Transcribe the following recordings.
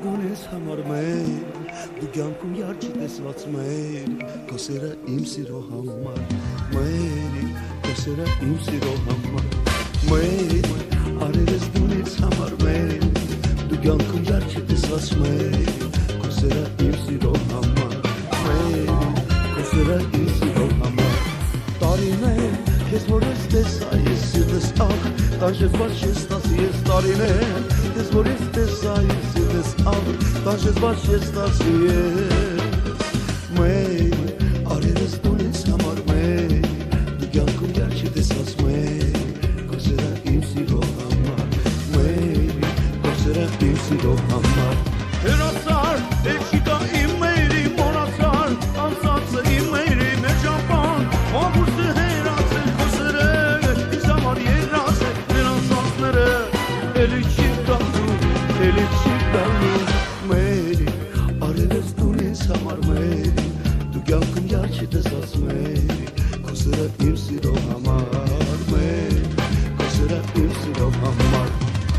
դուն ես համար մեր դու կյանքում յարջի տեսված մեր քո սերը իմ սիրո համար մեր քո սերը իմ սիրո համար մեր արևս դուն ես համար մեր դու կյանքում յարջի տեսված մեր քո սերը իմ սիրո համար մեր քո սերը իմ սիրո համար տարիներ ես որ ես տեսա ես սիրտս ախ տանջված ես տասի ես տարիներ ես որ ես տեսա ես սիրտս ախ տանջված ես տասի ես մեր արևս դուն ես համար մեր դու կյանքում յարջի տեսած մեր քո սերը իմ սիրո համար մեր քո սերը իմ սիրո համար հերոսար էջիկա իմ մերի մոնացար անցածը իմ մերի մեր ճամփան օգուստը հերացել քո սերը ինձ համար երազել մեր անցածները էլի չի տալու էլի չի տալու մերի արևս դուն ես համար մերի դու կյանքում յարջի տեսած մերի քո սերը իմ սիրո համար մերի քո սերը իմ սիրո համար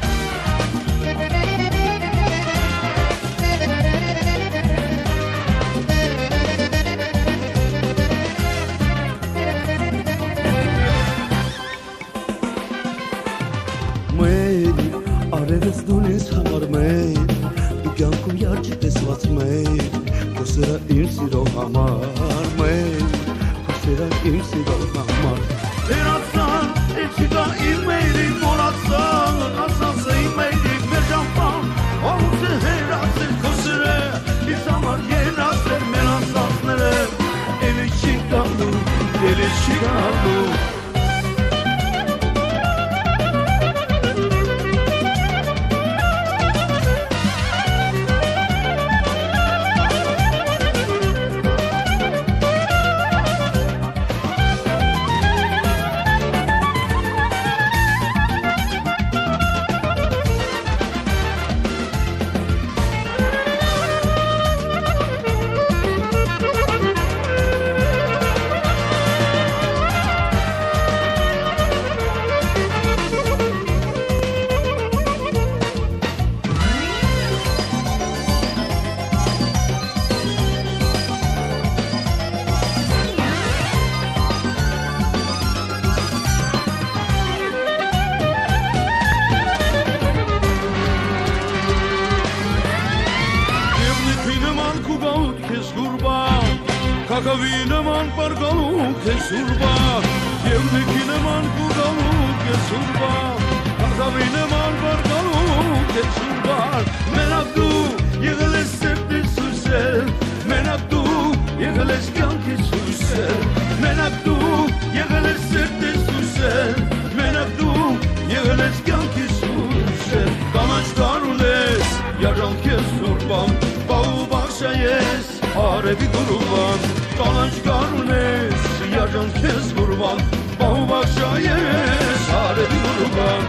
Արևս դուն ես համար մեր դու կյանքում յարջի տեսված մեր քո սերը իմ սիրո համար մեր քո սերը իմ սիրո համար հերացան էջիկա իմ մերի մոնացան անցածը իմ մերի մեր ճամփան օգուստը հերացել քո սերը ինձ համար երազել մեր անցածները էլի չի տալու էլի չի տալու Kakavineman pargaluk esurba, yevnekineman kugaluk esurba. Kakavineman pargaluk esurba. Menabdu yegeles septi susel, menabdu yegeles kanki susel, menabdu yegeles septi susel, menabdu yegeles kanki susel. Kamaç karules yaran kesurban, bağı bakşayes. Arevi kurban, kalanç karunes, yarcan kez kurban, bahu bakşayes, arevi kurban.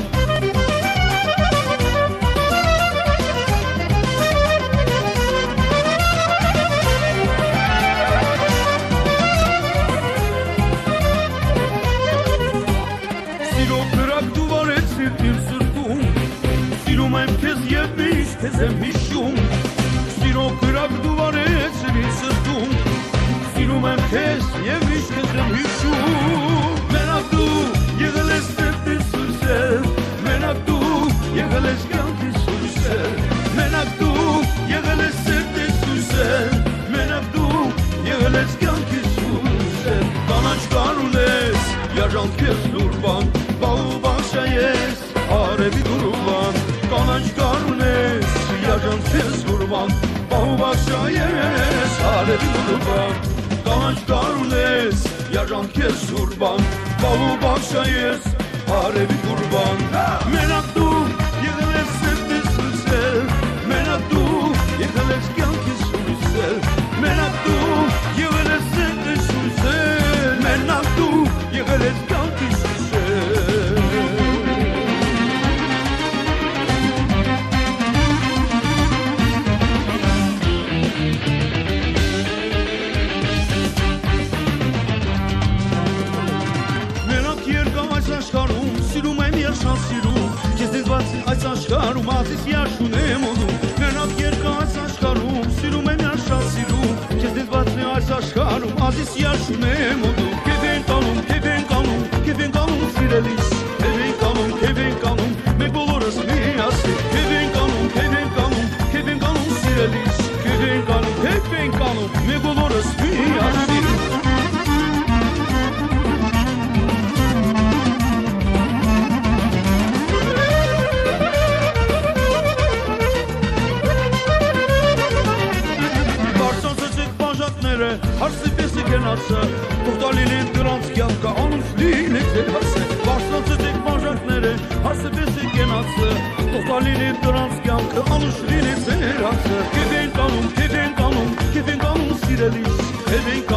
Silo kırak duvar etsin sırtım, silum hem kez yemiş, tezemişim. Silo kırak duvar etsin sırtım, silum hem kez yemiş, tezemişim. Menabdu yegeles tepti sürsel, menabdu yegeles kanki sürsel, menabdu yegeles tepti sürsel, menabdu yegeles kanki sürsel. Kanaç karules, yaran kez durban, bağı bakşayes, arevi durban. Kanaç karules, yaran kez durban, bağı bakşayes, arevi durban. Kanaç karules, yaran kez durban, bağı bakşayes, arevi durban. Menabdu yegeles septi sürsel, menabdu yegeles kanki sürsel, menabdu yegeles septi sürsel, menabdu yegeles kanki sürsel. Merak yer kamaç aşkarım, silum em yaşan silum, kezdin Եսիար շունեմ ուդու Կևեն կանում, կևեն կանում, կևեն կանում սիրելիս Կևեն կանում, կևեն կանում, մենք բոլորս միասին Կևեն կանում, կևեն կանում, կևեն կանում սիրելիս Կևեն կանում, կևեն կանում, մենք բոլորս միասին Հարսի պեսի կենացը, տողտալին դրանց կյանքը անուս լինեք ձեր հասը Բարսանցը դեք բանժակները, հարսի պեսի կենացը, տողտալին դրանց կյանքը անուս լինեք ձեր հասը Կևեն կանում, կևեն կանում, կևեն կանում սիրելիս, կևեն կանում